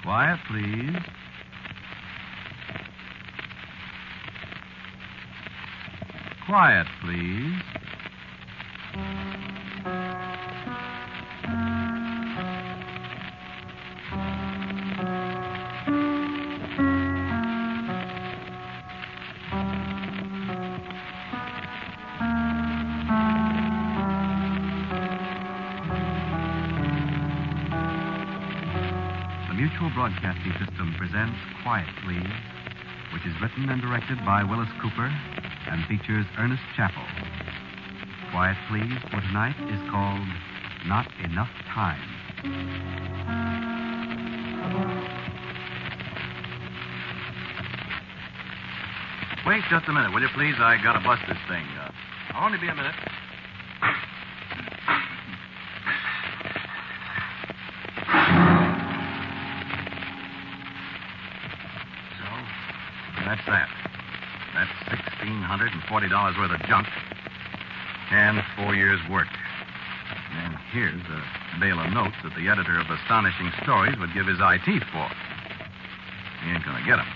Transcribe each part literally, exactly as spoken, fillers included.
Quiet, please. Quiet, please. Mutual Broadcasting System presents Quiet, Please, which is written and directed by Willis Cooper and features Ernest Chappell. Quiet, Please for tonight is called Not Enough Time. Wait just a minute, will you, please? I gotta bust this thing. Uh, I'll only be a minute. That's that. That's sixteen hundred forty dollars worth of junk. And four years' work. And here's a bale of notes that the editor of Astonishing Stories would give his eye teeth for. He ain't gonna get them.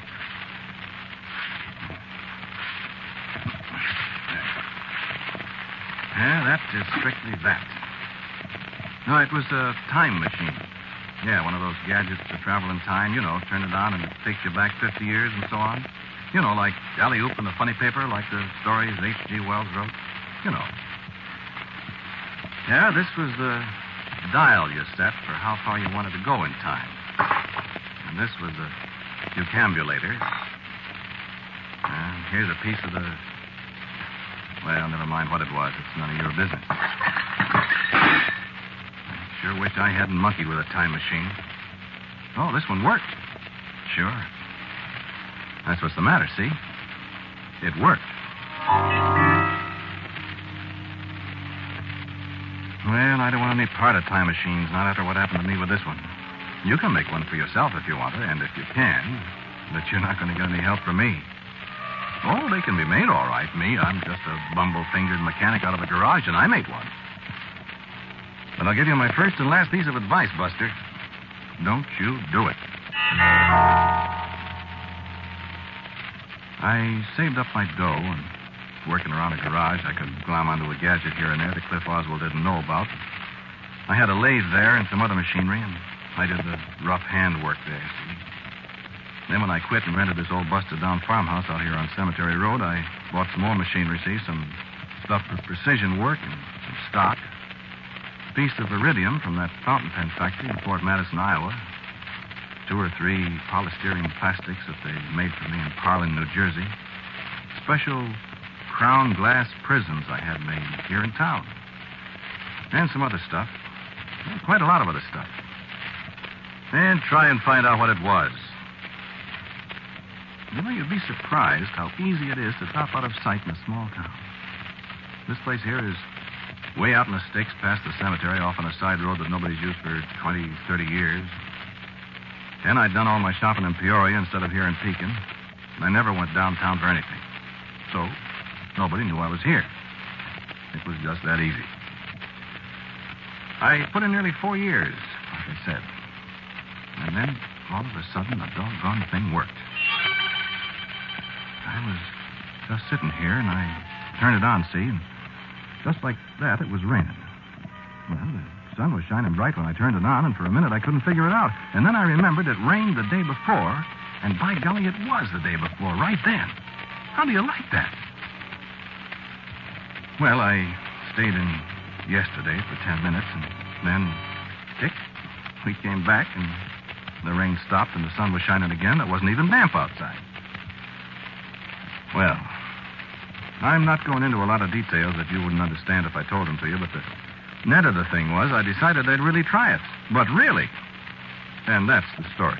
Yeah, that is strictly that. No, it was a time machine. Yeah, one of those gadgets to travel in time. You know, turn it on and it takes you back fifty years and so on. You know, like Alley-Oop in the funny paper, like the stories H G Wells wrote. You know. Yeah, this was the dial you set for how far you wanted to go in time. And this was the decambulator. And here's a piece of the... Well, never mind what it was. It's none of your business. I sure wish I hadn't monkeyed with a time machine. Oh, this one worked. Sure. That's what's the matter, see? It worked. Well, I don't want any part of time machines, not after what happened to me with this one. You can make one for yourself if you want to, and if you can, but you're not going to get any help from me. Oh, they can be made all right. Me, I'm just a bumble-fingered mechanic out of a garage, and I made one. But I'll give you my first and last piece of advice, Buster. Don't you do it. I saved up my dough, and working around a garage, I could glom onto a gadget here and there that Cliff Oswald didn't know about. I had a lathe there and some other machinery, and I did the rough hand work there, see? Then when I quit and rented this old busted-down farmhouse out here on Cemetery Road, I bought some more machinery, see? Some stuff for precision work and some stock. A piece of iridium from that fountain pen factory in Fort Madison, Iowa. Two or three polystyrene plastics that they made for me in Parlin, New Jersey. Special crown glass prisms I had made here in town. And some other stuff. Quite a lot of other stuff. And try and find out what it was. You know, you'd be surprised how easy it is to drop out of sight in a small town. This place here is way out in the sticks past the cemetery, off on a side road that nobody's used for twenty, thirty years. And I'd done all my shopping in Peoria instead of here in Pekin. And I never went downtown for anything. So, nobody knew I was here. It was just that easy. I put in nearly four years, like I said. And then, all of a sudden, the doggone thing worked. I was just sitting here, and I turned it on, see? And just like that, it was raining. Well, the sun was shining bright when I turned it on, and for a minute I couldn't figure it out. And then I remembered it rained the day before, and by golly, it was the day before, right then. How do you like that? Well, I stayed in yesterday for ten minutes, and then, tick, we came back, and the rain stopped, and the sun was shining again. It wasn't even damp outside. Well, I'm not going into a lot of details that you wouldn't understand if I told them to you, but the net of the thing was I decided I'd really try it. But really. And that's the story.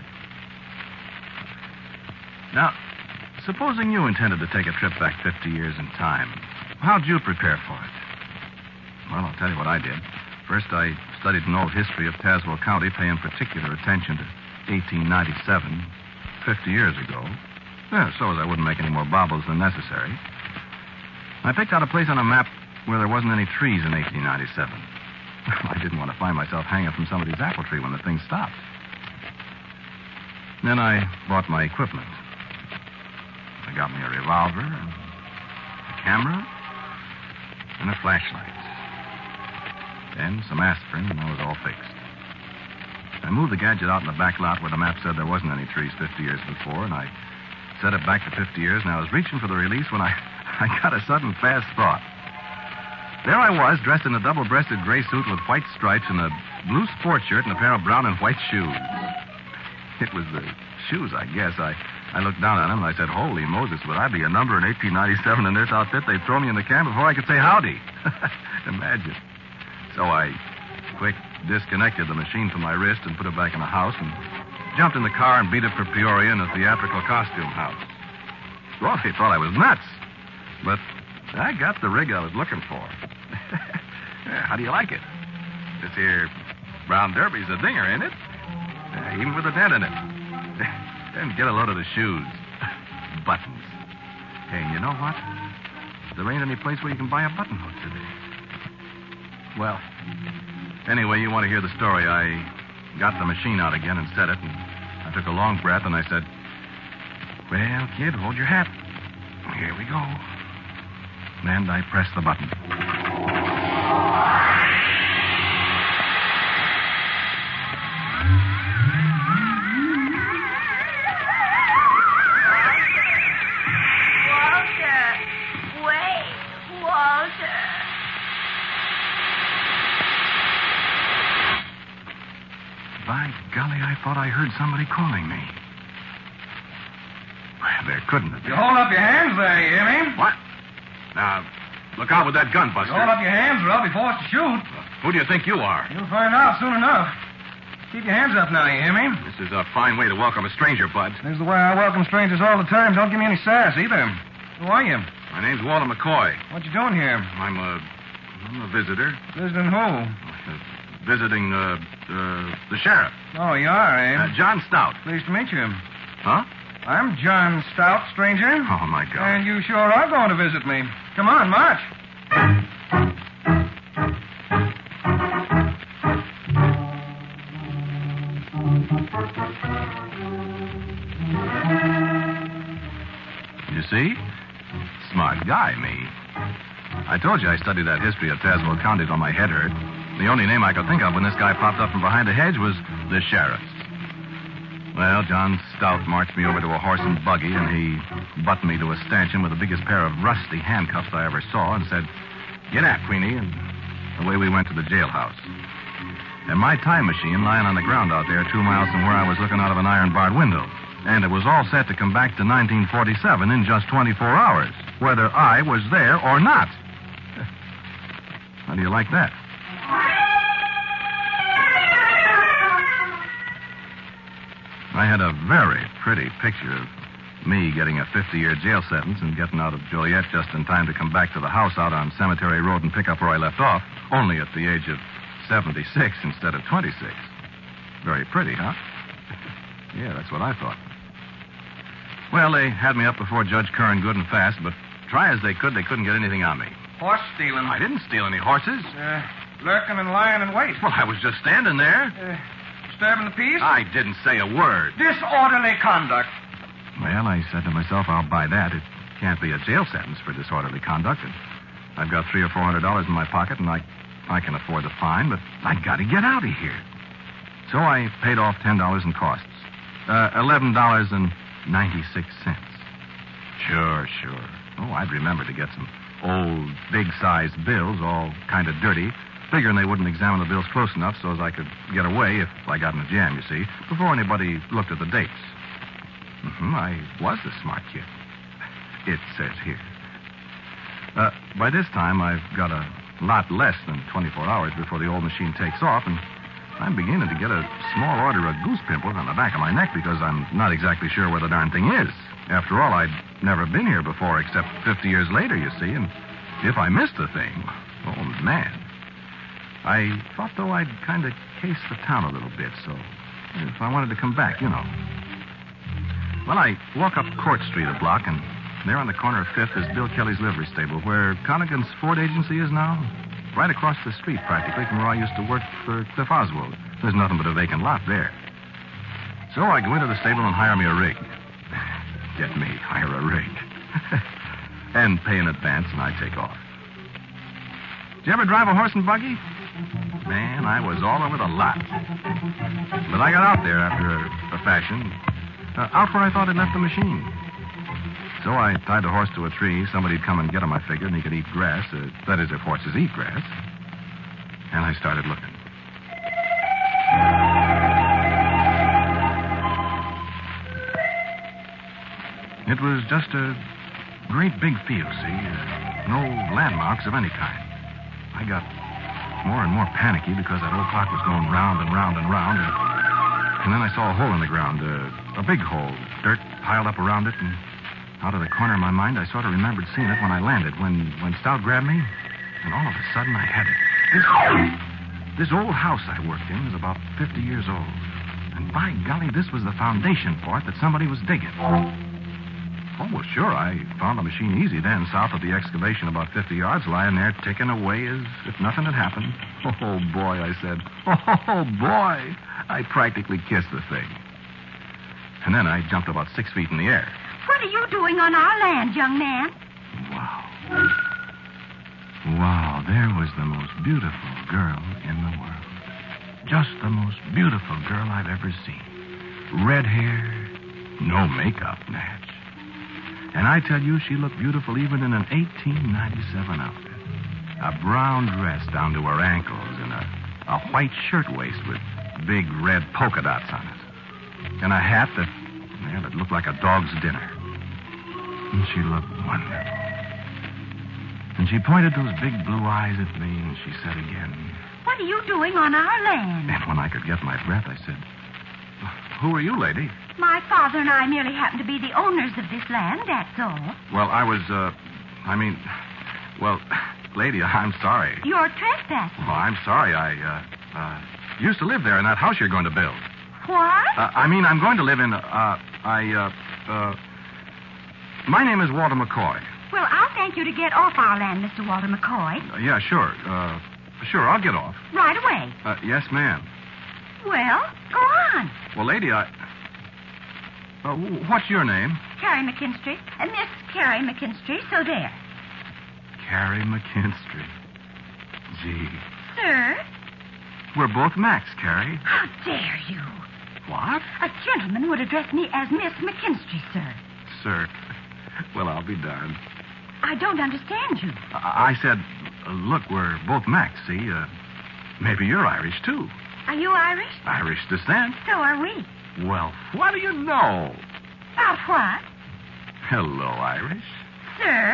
Now, supposing you intended to take a trip back fifty years in time, how'd you prepare for it? Well, I'll tell you what I did. First, I studied an old history of Tazewell County, paying particular attention to eighteen ninety-seven, fifty years ago. Yeah, so as I wouldn't make any more bobbles than necessary. I picked out a place on a map where there wasn't any trees in eighteen ninety-seven. I didn't want to find myself hanging from somebody's apple tree when the thing stopped. Then I bought my equipment. I got me a revolver, a camera, and a flashlight. Then some aspirin, and I was all fixed. I moved the gadget out in the back lot where the map said there wasn't any trees fifty years before, and I set it back to fifty years, and I was reaching for the release when I, I got a sudden fast thought. There I was, dressed in a double-breasted gray suit with white stripes and a blue sport shirt and a pair of brown and white shoes. It was the shoes, I guess. I, I looked down at them and I said, holy Moses, would I be a number in eighteen ninety-seven in this outfit? They'd throw me in the can before I could say howdy. Imagine. So I quick disconnected the machine from my wrist and put it back in the house and jumped in the car and beat it for Peoria in a theatrical costume house. Well, they thought I was nuts. But I got the rig I was looking for. Yeah, how do you like it? This here brown derby's a dinger, ain't it? Uh, even with a dent in it. And get a load of the shoes. Buttons. Hey, and you know what? There ain't any place where you can buy a button hook today. Well, anyway, you want to hear the story. I got the machine out again and set it, and I took a long breath, and I said, well, kid, hold your hat. Here we go. And I pressed the button. By golly, I thought I heard somebody calling me. Well, there couldn't have been. You hold up your hands there, you hear me? What? Now, look out with that gun, Buster. You hold up your hands or I'll be forced to shoot. Who do you think you are? You'll find out soon enough. Keep your hands up now, you hear me? This is a fine way to welcome a stranger, Bud. This is the way I welcome strangers all the time. Don't give me any sass either. Who are you? My name's Walter McCoy. What you doing here? I'm a... I'm a visitor. Visiting who? Uh, visiting, uh, uh, the sheriff. Oh, you are, eh? Uh, John Stout. Pleased to meet you. Huh? I'm John Stout, stranger. Oh, my God. And you sure are going to visit me. Come on, march. You see? Smart guy, me. I told you I studied that history of Tazewell County till my head hurt. The only name I could think of when this guy popped up from behind the hedge was the sheriff. Well, John Stout marched me over to a horse and buggy, and he buttoned me to a stanchion with the biggest pair of rusty handcuffs I ever saw and said, get out, Queenie, and away we went to the jailhouse. And my time machine lying on the ground out there two miles from where I was looking out of an iron-barred window. And it was all set to come back to nineteen forty-seven in just twenty-four hours, whether I was there or not. How do you like that? I had a very pretty picture of me getting a fifty-year jail sentence and getting out of Joliet just in time to come back to the house out on Cemetery Road and pick up where I left off, only at the age of seventy-six instead of twenty-six. Very pretty, huh? Yeah, that's what I thought. Well, they had me up before Judge Curran good and fast, but try as they could, they couldn't get anything on me. Horse stealing. I didn't steal any horses. Uh, lurking and lying in wait. Well, I was just standing there. Uh, disturbing the peace? I didn't say a word. Disorderly conduct. Well, I said to myself, I'll buy that. It can't be a jail sentence for disorderly conduct. And I've got three or four hundred dollars in my pocket, and I, I can afford the fine, but I've got to get out of here. So I paid off ten dollars in costs. Uh, eleven dollars and ninety-six cents. Sure, sure. Oh, I'd remember to get some old, big-sized bills, all kind of dirty, figuring they wouldn't examine the bills close enough so as I could get away if I got in a jam, you see, before anybody looked at the dates. Mm-hmm, I was a smart kid. It says here. Uh, by this time, I've got a lot less than twenty-four hours before the old machine takes off, and I'm beginning to get a small order of goose pimples on the back of my neck because I'm not exactly sure where the darn thing is. After all, I'd never been here before except fifty years later, you see, and if I missed the thing, oh, man. I thought, though, I'd kind of case the town a little bit, so if I wanted to come back, you know. Well, I walk up Court Street a block, and there on the corner of Fifth is Bill Kelly's livery stable, where Connigan's Ford agency is now. Right across the street, practically, from where I used to work for Cliff Oswald. There's nothing but a vacant lot there. So I go into the stable and hire me a rig. Get me, hire a rig. And pay in advance, and I take off. Did you ever drive a horse and buggy? Man, I was all over the lot. But I got out there after a, a fashion. Uh, out where I thought I'd left the machine. So I tied the horse to a tree. Somebody'd come and get him, I figured, and he could eat grass. Uh, that is, if horses eat grass. And I started looking. It was just a great big field, see? Uh, no landmarks of any kind. I got more and more panicky because that old clock was going round and round and round. And, and then I saw a hole in the ground, uh, a big hole, dirt piled up around it. And out of the corner of my mind, I sort of remembered seeing it when I landed, when, when Stout grabbed me. And all of a sudden, I had it. This, this old house I worked in was about fifty years old. And by golly, this was the foundation for it that somebody was digging. Oh, well, sure, I found the machine easy then, south of the excavation, about fifty yards, lying there ticking away as if nothing had happened. Oh, boy, I said. Oh, boy. I practically kissed the thing. And then I jumped about six feet in the air. What are you doing on our land, young man? Wow. Wow, there was the most beautiful girl in the world. Just the most beautiful girl I've ever seen. Red hair, no makeup, Natch. And I tell you, she looked beautiful even in an eighteen ninety-seven outfit. A brown dress down to her ankles and a, a white shirtwaist with big red polka dots on it. And a hat that, well, it looked like a dog's dinner. And she looked wonderful. And she pointed those big blue eyes at me, and she said again, What are you doing on our land? and when I could get my breath, I said, Who are you, lady? My father and I merely happen to be the owners of this land, that's all. Well, I was, uh, I mean, well, lady, I'm sorry. You're trespassing. Well, I'm sorry. I, uh, uh, used to live there in that house you're going to build. What? Uh, I mean, I'm going to live in, uh, I, uh, uh, my name is Walter McCoy. Well, I'll thank you to get off our land, Mister Walter McCoy. Uh, yeah, sure. Uh, sure, I'll get off. Right away. Uh, yes, ma'am. Well, go on. Well, lady, I, uh, what's your name? Carrie McKinstry. Uh, Miss Carrie McKinstry, so there. Carrie McKinstry. Gee. Sir? We're both Macs, Carrie. How dare you? What? A gentleman would address me as Miss McKinstry, sir. Sir. Well, I'll be darned. I don't understand you. I, I said, uh, look, we're both Macs, see? Uh, maybe you're Irish, too. Are you Irish? Irish descent. So are we. Well, what do you know? About what? Hello, Irish. Sir?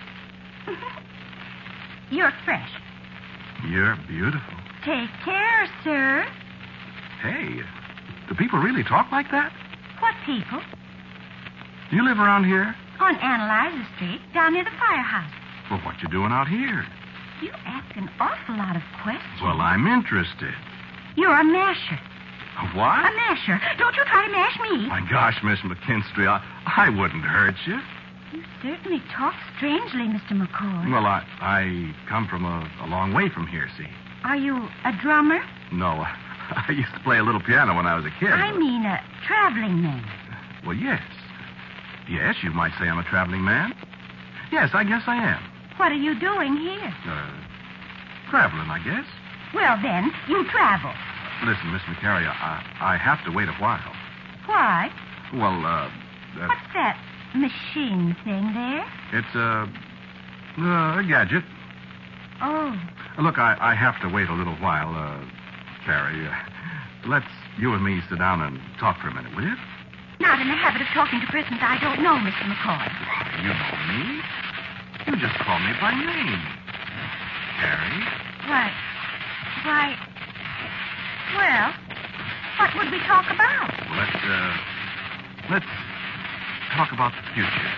You're fresh. You're beautiful. Take care, sir. Hey, do people really talk like that? What people? Do you live around here? On Analyzer Street, down near the firehouse. Well, what you doing out here? You ask an awful lot of questions. Well, I'm interested. You're a masher. A what? A masher. Don't you try to mash me. My gosh, Miss McKinstry, I, I wouldn't hurt you. You certainly talk strangely, Mister McCoy. Well, I I come from a, a long way from here, see. Are you a drummer? No, I used to play a little piano when I was a kid. I mean a traveling man. Well, yes. Yes, you might say I'm a traveling man. Yes, I guess I am. What are you doing here? Uh, traveling, I guess. Well, then, you travel. Listen, Miss McCary, I, I have to wait a while. Why? Well, uh... uh What's that machine thing there? it's a... Uh, a gadget. Oh. Look, I, I have to wait a little while, uh, Carrie. Uh, let's you and me sit down and talk for a minute, will you? Not in the habit of talking to persons I don't know, Mister McCoy. You know me. You just call me by name. Carrie. Why? Why? Well, what would we talk about? Let's, uh... Let's talk about the future.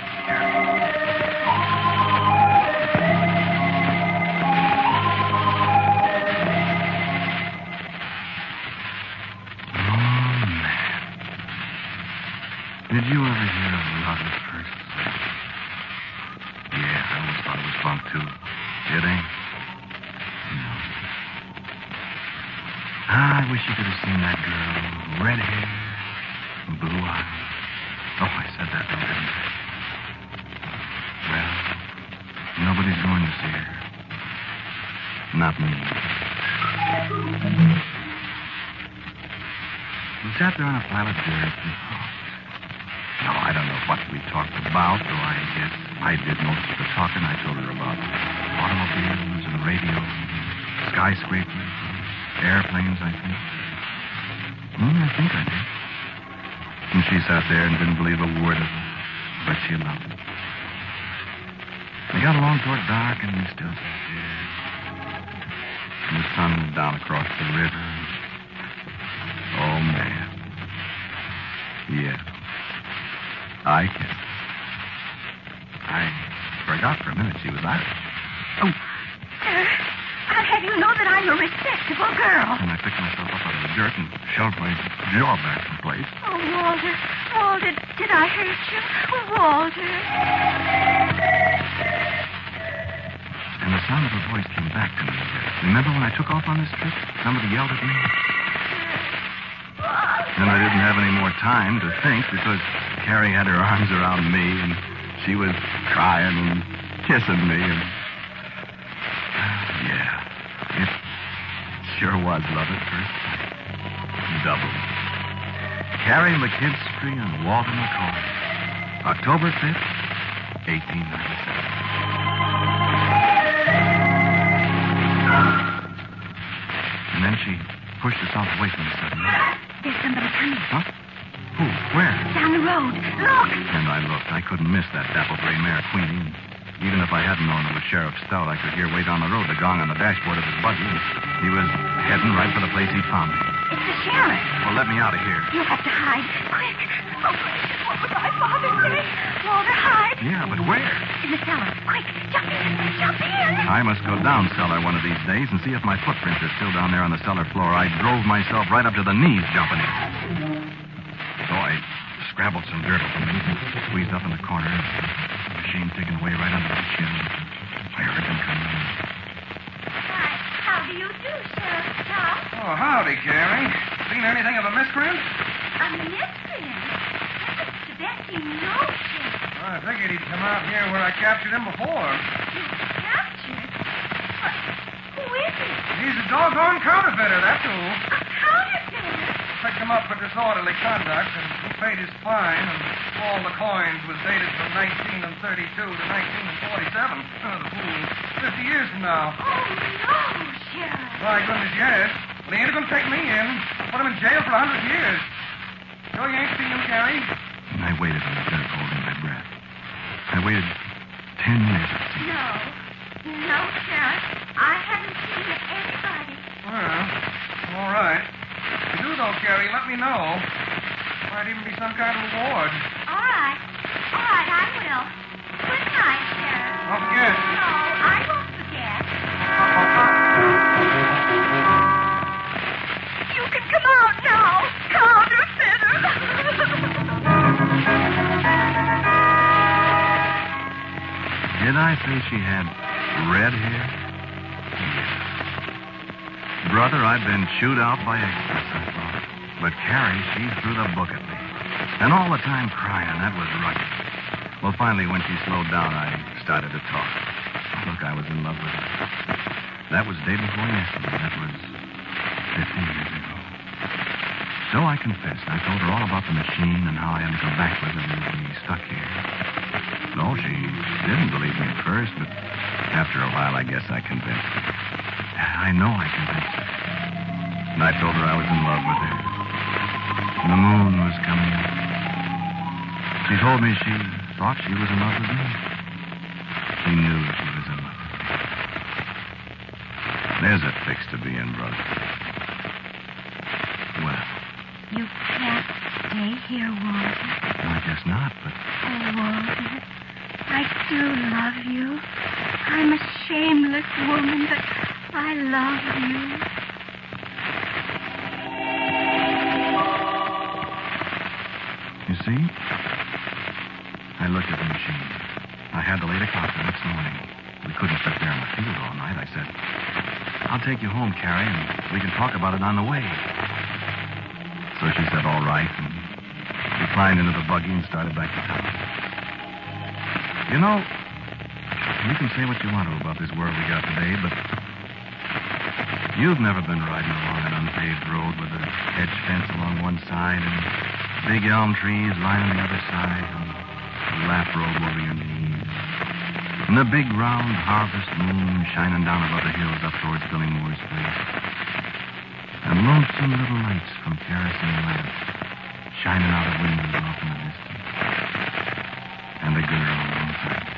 Did you ever hear of love at first sight? Yeah, I always thought it was bunk, too. It ain't? No. Ah, I wish you could have seen that girl. Red hair, blue eyes. Oh, I said that, though, didn't I? Well, nobody's going to see her. Not me. We sat there on a pile of dirt and talked. No, I don't know what we talked about, though I guess I did most of the talking. I told her about automobiles and radio, skyscrapers, airplanes, I think. Mm, I think I did. And she sat there and didn't believe a word of it, but she loved it. We got along toward dark, and we still sat there. And the sun was down across the river. Oh, man. Yeah. I can. I forgot for a minute she was Irish. Oh. Sir, I'll have you know that I'm a respectable girl. And I picked myself up out of the dirt and shoved my jaw back in place. Oh, Walter. Walter, did I hurt you? Walter. And the sound of her voice came back to me. Remember when I took off on this trip? Somebody yelled at me. And I didn't have any more time to think because Carrie had her arms around me and she was crying and kissing me. And yeah, it sure was love at first sight. Double. Carrie McKinstry and Walter McCoy. October fifth, eighteen ninety-seven. And then she pushed herself away from me suddenly. There's somebody coming. Huh? Who? Where? Down the road. Look. And I looked. I couldn't miss that dapple gray mare, Queenie. Even if I hadn't known it was Sheriff Stout, I could hear way down the road the gong on the dashboard of his buggy. He was heading right for the place he'd found me. It's the sheriff. Well, let me out of here. You have to hide. Quick. Oh, gracious, what would my father say? Walter, hide. Yeah, but where? In the cellar. Quick, jump in. Jump in. I must go down cellar one of these days and see if my footprints are still down there on the cellar floor. I drove myself right up to the knees jumping in. So I scrabbled some dirt from me and squeezed up in the corner. The machine taken away right under the chin. I heard him coming in. Why, how do you do, Sheriff Stout? Oh, howdy, Carrie. Seen anything of a miscreant? A miscreant? To that you know, Sheriff. I figured he'd come out here where I captured him before. You captured? But who is he? He's a doggone counterfeiter, that's who. A counterfeiter? Picked him up for disorderly conduct, and he paid his fine, and all the coins was dated from nineteen thirty-two to nineteen forty-seven. Oh, the fool. Fifty years from now. Oh, no, Sheriff. My goodness, yes. But he ain't going to take me in. Put him in jail for a hundred years. Sure you ain't seen him, Carrie? And I waited on the dirt, holding my breath. I waited ten years, it seemed. No. No, Sheriff. I haven't seen anybody. Well, all right. If you do, though, Carrie, let me know. Might even be some kind of reward. All right. All right, I will. Good night, Sheriff. Don't forget. No, I won't forget. You can come out now, counterfeiter. Did I say she had red hair? Brother, I've been chewed out by extras, I thought. But Carrie, she threw the book at me. And all the time crying. That was rugged. Well, finally, when she slowed down, I started to talk. Look, I was in love with her. That was day before yesterday. That was fifteen years ago. So I confessed. I told her all about the machine and how I had to go back with her and be stuck here. No, she didn't believe me at first, but after a while, I guess I convinced her. I know I convinced her. And I told her I was in love with her. And the moon was coming up. She told me she thought she was in love with me. She knew she was in love with me. There's a fix to be in, brother. Well, You can't stay here, Walter. I guess not, but... Oh, Walter, I do love you. I'm a shameless woman, but I love you. You see? I looked at the machine. I had the late o'clock the next morning. We couldn't sit there in the field all night. I said, I'll take you home, Carrie, and we can talk about it on the way. So she said, all right, and we climbed into the buggy and started back to town. You know, you can say what you want to about this world we got today, but you've never been riding along an unpaved road with a hedge fence along one side and big elm trees lining the other side and a lap robe over your knees. And the big round harvest moon shining down above the hills up towards Billy Moore's place. And lonesome little lights from kerosene lamps shining out of windows off in the distance. And a girl inside.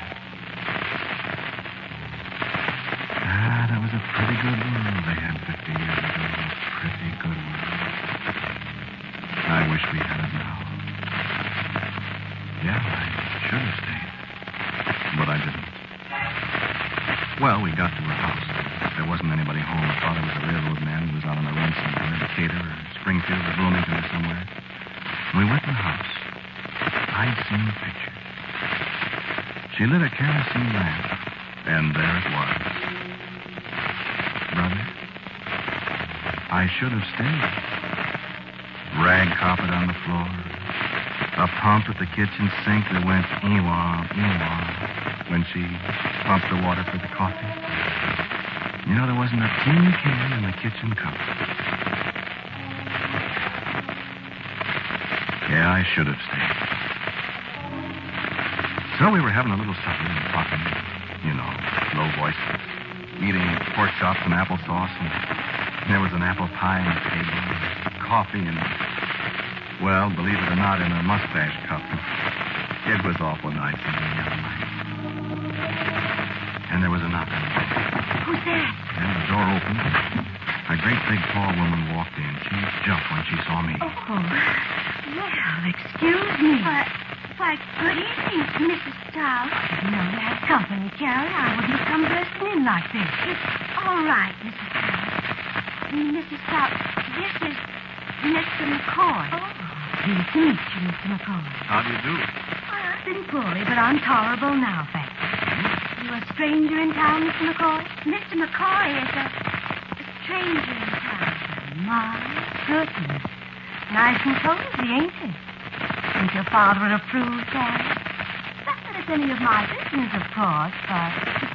Ah, that was a pretty good world they had fifty years ago. A pretty good world. I wish we had it now. Yeah, I should have stayed. But I didn't. Well, we got to her house. There wasn't anybody home. I thought it was a railroad man who was out on a run somewhere, Decatur or Springfield or Bloomington or somewhere. We went to the house. I'd seen the picture. She lit a kerosene lamp, and there it was. Brother, I should have stayed. Rag carpet on the floor. A pump at the kitchen sink that went ee-wah, ee-wah when she pumped the water for the coffee. You know, there wasn't a tin can in the kitchen cupboard. Yeah, I should have stayed. So we were having a little supper and talking, you know, low voices, eating pork chops and applesauce, and there was an apple pie on the table, and coffee, and, well, believe it or not, in a mustache cup. It was awful nice and nice. And there was a knock on the door. Who's that? And the door opened. A great big tall woman walked in. She jumped when she saw me. Oh, well, excuse me. Why, why good evening, Missus Stout. No, you had company, Carrie. I wouldn't have come bursting in like this. It's all right, Missus Stout. Missus Stout, this is Mister McCoy. Oh, pleased to meet you, Mister McCoy. How do you do? Well, I've been poorly, but I'm tolerable now, thank you. You a stranger in town, Mister McCoy? Mister McCoy is a, a stranger in town. My goodness. Nice and cozy, ain't it? Think your father would approve, Carrie? Not that it's any of my business, of course, but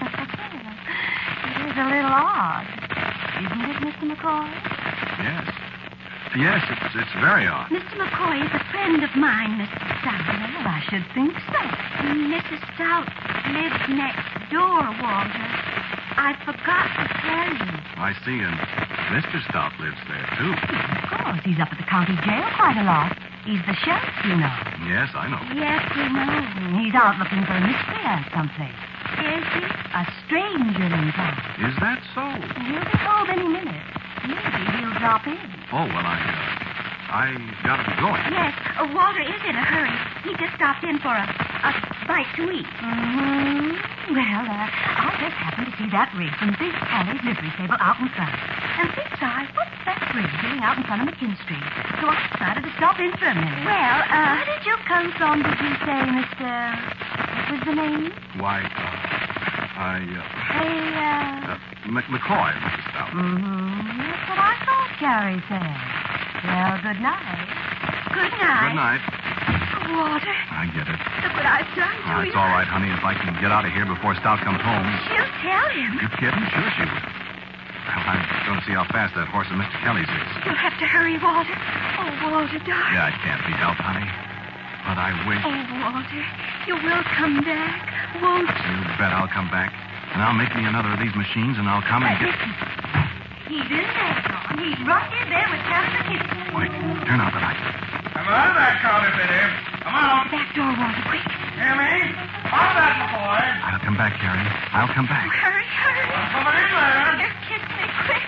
it is a little odd. Isn't it, Mister McCoy? Yes. Yes, it's, it's very odd. Mister McCoy is a friend of mine, Missus Stout. Well, I should think so. Missus Stout lives next door, Walter. I forgot to tell you. I see, and Mister Stout lives there, too. Of course, he's up at the county jail quite a lot. He's the sheriff, you know. Yes, I know. Yes, we know. He's out looking for a miscreant someplace. Is he? A stranger in town. Is that so? He'll be home any minute. Maybe he'll drop in. Oh, well, I, uh, I gotta be going. Yes, uh, Walter is in a hurry. He just stopped in for a, a bite to eat. Mm-hmm. Well, uh, I just happened to see that rig from Big Kelly's livery stable out in front. And thinks I, what's that rig doing out in front of McKin Street? So I decided to stop in for a minute. Well, uh... Where did you come from, did you say, Mister... What was the name? Why, uh, I, uh... Hey, uh... uh M- McCoy, Mister Stout. Mm-hmm. That's what I thought Carrie said. Well, good night. Good night. Good night. Walter, I get it. look what I've done to Oh, you. it's all right, honey. If I can get out of here before Stout comes home. She'll tell him. You kidding? Sure she will. Well, I don't see how fast that horse of Mister Kelly's is. You'll have to hurry, Walter. Oh, Walter, darling. Yeah, it can't be helped, honey. But I wish... Oh, Walter, you will come back, won't you? You bet I'll come back. And I'll make me another of these machines, and I'll come and Uh, get... listen. He's in there, John. He's right in there with Captain Gibson. Quick, turn out the light. Come out of that counterfeiter. Come out. Back door, Walter, quick. Hear me? Out of that, McCoy. I'll come back, Carrie. I'll come back. Hurry, hurry. Somebody in there. Here, kiss me, quick.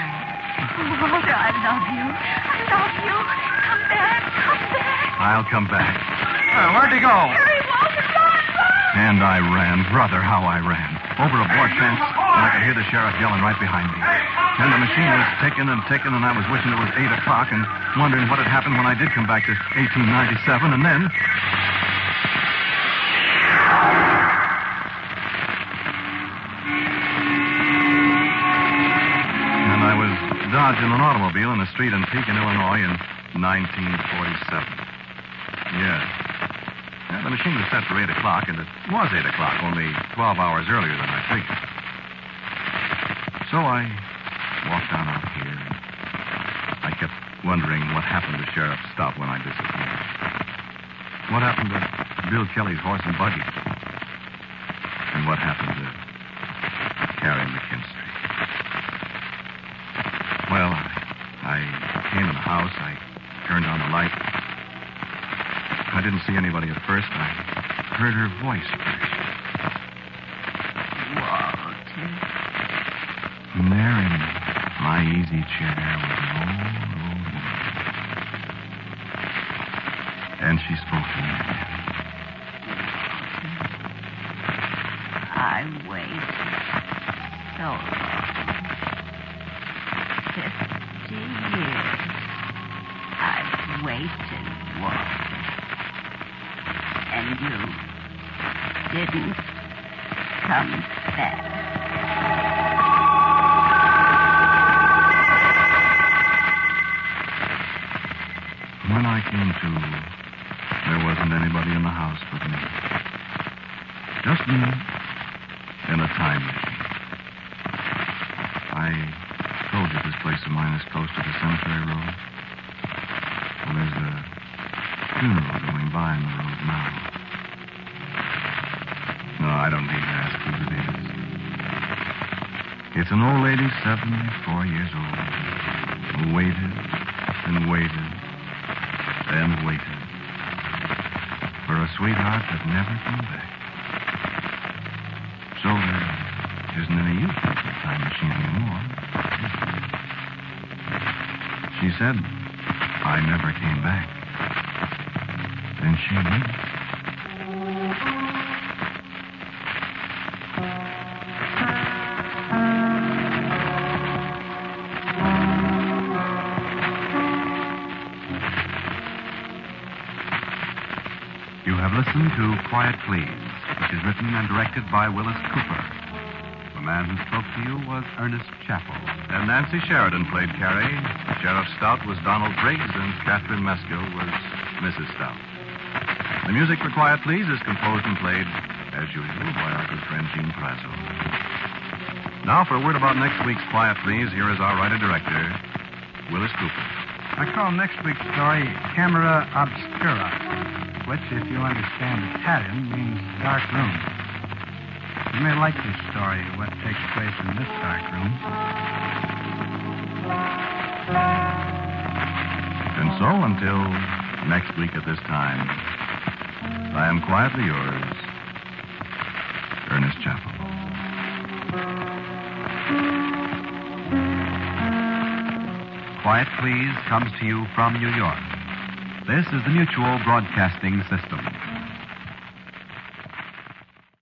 Oh, Walter, I love you. I love you. Come back, come back. I'll come back. Uh, where'd he go? Hurry, Walter, run, run. And I ran. Brother, how I ran. Over a board fence, and I could hear the sheriff yelling right behind me. And the machine was ticking and ticking, and I was wishing it was eight o'clock and wondering what had happened when I did come back to eighteen ninety-seven, and then... And I was dodging an automobile in a street in Pekin, Illinois in nineteen forty-seven. The machine was set for eight o'clock, and it was eight o'clock, only twelve hours earlier than I figured. So I walked on out here, and I kept wondering what happened to Sheriff Stout when I disappeared. What happened to Bill Kelly's horse and buggy? And what happened to Carrie McKinstry? Well, I, I came in the house. I turned on the light. I didn't see anybody at first. I heard her voice first. Walter. And there in my easy chair was an old, old woman. And she spoke to me again. I waited so long. Fifty years. I've waited, Walter. And you didn't come back. When I came to, there wasn't anybody in the house but me. Just me and a time machine. I told you this place of mine is close to the cemetery road. Well, there's a funeral going by in the road now. No, I don't need to ask who it is. It's an old lady, seventy-four years old, who waited and waited and waited for a sweetheart that never came back. So there isn't any use for the time machine anymore. She said, I never came back. Then she knew. You have listened to Quiet Please, which is written and directed by Willis Cooper. The man who spoke to you was Ernest Chappell. And Nancy Sheridan played Carrie. Sheriff Stout was Donald Briggs, and Catherine Meskill was Missus Stout. The music for Quiet Please is composed and played, as usual, by our good friend Gene Prazo. Now, for a word about next week's Quiet Please, here is our writer-director, Willis Cooper. I call next week's story Camera Obscura, which, if you understand Italian, means dark room. You may like this story, what takes place in this dark room. And so, until next week at this time, I am quietly yours, Ernest Chappell. Quiet Please comes to you from New York. This is the Mutual Broadcasting System.